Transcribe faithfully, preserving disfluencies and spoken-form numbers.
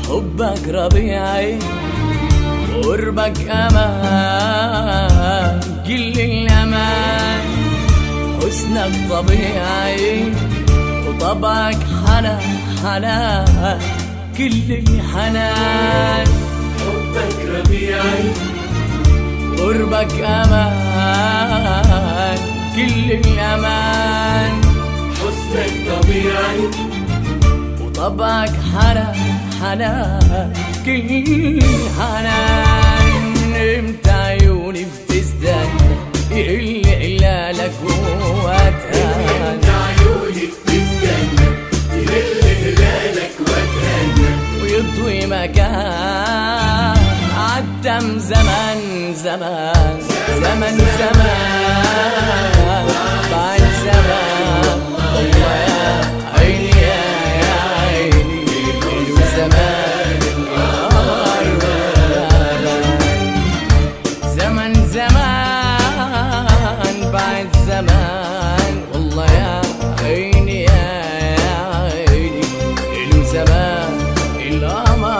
حبك ربيعي قربك أمان كل الأمان، حسنك طبيعي وطبعك حنان حنان كل الحنان. حبك ربيعي قربك أمان كل الأمان، حسنك طبيعي وطبعك حنان حنان كل الحنان. امتى عيوني بتستنى يقل هلالك واتهان، امتى عيوني بتستنى يقل هلالك واتهنى، ويطوي مكان عدم زمن زمان زمن زمان بعد زمان. والله يا عيني يا يا عيني ليل وزمان زمن زمان بعد زمان. والله يا عيني يا يا عيني ليل وزمان القمر